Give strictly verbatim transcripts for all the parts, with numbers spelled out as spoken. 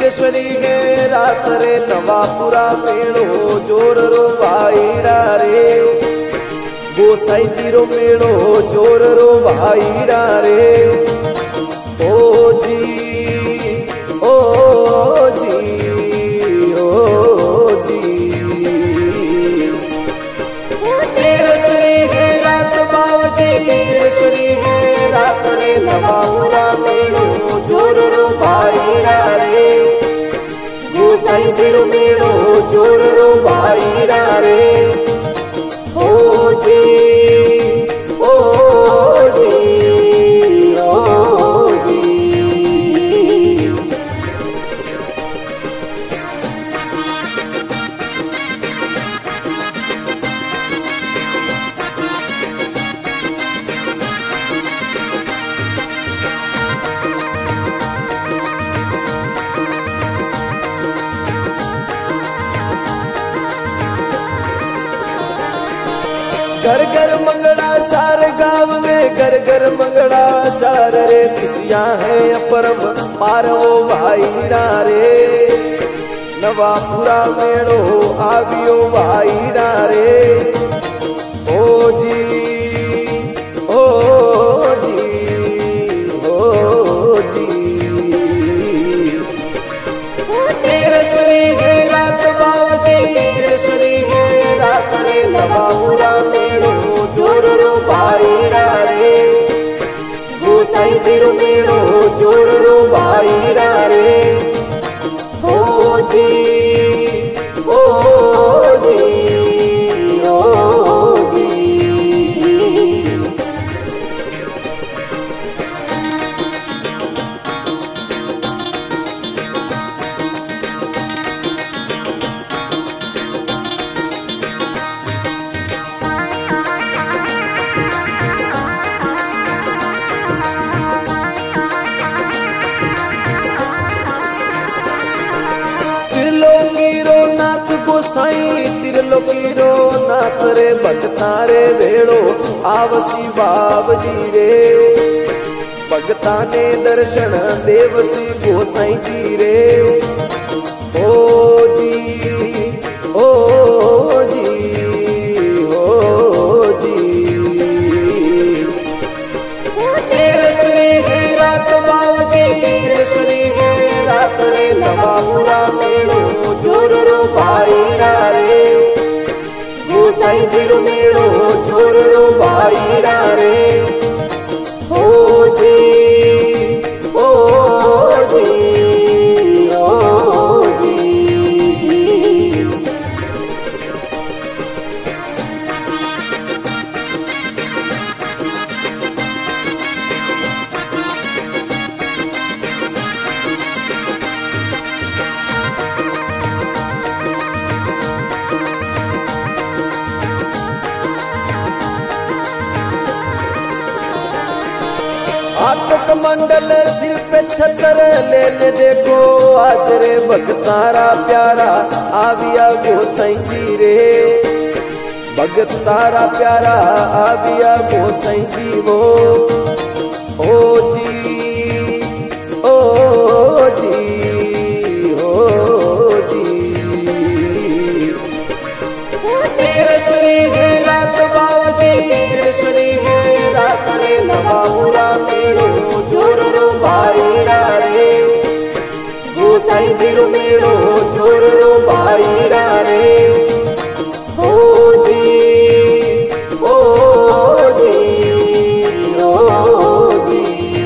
તીરેશ્વરી હે રાત રે નવાપુરા મેળો જોર રો ભાઈડા રે गोसाई जीरो मेड़ो जोर रो भाईड़ा रे ओ जी ओ जी ओ जी तीरेश्वरी है रात बावजी तीरेश्वरी है रात रे नवापुरा मेड़ो जोर रो भाईड़ा रे गोसाई जीरो मेड़ो जोर रो भाईड़ा रे ओ जी ओ जी ओ जी घर घर मंगड़ा सार गाँव में घर घर मंगड़ा सार रे खुशियाँ है अपरम मारो भाईड़ा रे नवापुरा मेड़ो आवियो भाईड़ा रे ओ जी ओ जी ओ जी तीरेश्वरी है रात बावजी तीरेश्वरी है रात रे नवापुरा मेड़ो जोर रो भाईड़ा रे गोसाई जीरो मेड़ो जोर रो भाईड़ा रे ओ जी ओ जी ओ जी त्रिलोकीरो नाथ गोसाई त्रिलोकीरो नाथ रे भगता रे भेड़ो आवसी बाबजी रे भगता ने दर्शन देवसी गोसाई जी रे ओ जी ओ जी ओ जी तीरेश्वरी है रात बावजी तीरेश्वरी है रात रे नवापुरा मेड़ो जोर रो भाईड़ा रे गोसाई जीरो मेड़ो जोर रो भाईड़ा रे ओ जी ओ जी ओ जी आतक मंडल सिर पे छतर लेने देखो आज रे भगतारा प्यारा आविया गोसाई जी रे भगतारा प्यारा आविया गोसाई जी वो ओ जी ओ जी ओ जी तीरेश्वरी है रात बावजी तीरेश्वरी है रात रे नवापुरा मेड़ो जोर रो भाईड़ा रे गोसाई जीरो मेड़ो जोर रो भाईड़ा रे ओ जी ओ जी ओ जी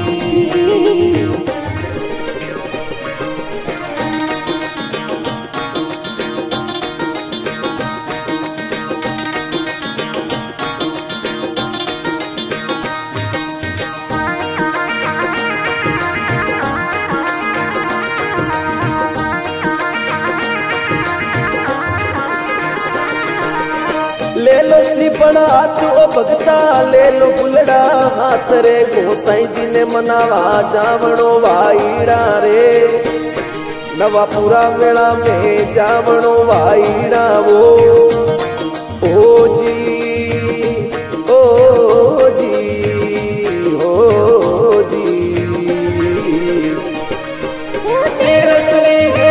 ले लो श्रीफल हाथ ओ भगता ले लो बुलड़ा हाथ रे गोसाई जी ने मनावा जावणो भाईड़ा रे नवापुरा मेला में जावणो भाईड़ा वो ओ जी ओ जी ओ जी તીરેશ્વરી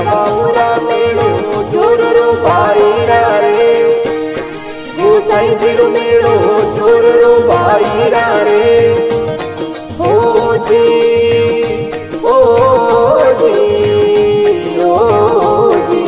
नवापुरा मेड़ो जोर रो भाईड़ा रे गोसाई जी रो मेड़ो जोर रो भाईड़ा रे हो जी ओ जी ओ जी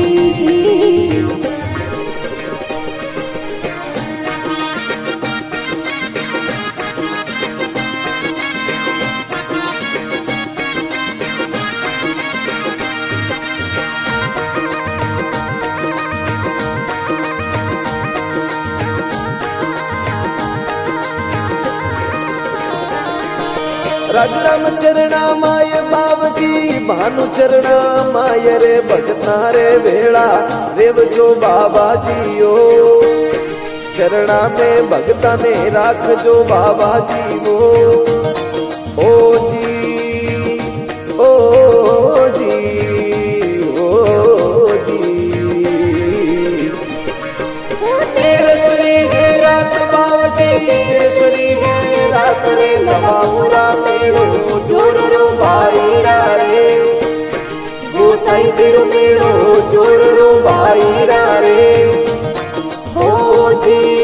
राजराम चरणा माय बाबजी भानु चरणा माय रे भगता रे भेड़ा देव जो बाबा जी ओ चरणा में भगता ने राख जो बाबा जी वो ओ जी ओ जी ओ जी तेरे श्री है रात बाबजी तेरे श्री है रात रे नवापुरा मेड़ो जोर रो भाईड़ा रे गोसाई जी रो मेड़ो जोर रो भाईड़ा रे हो जी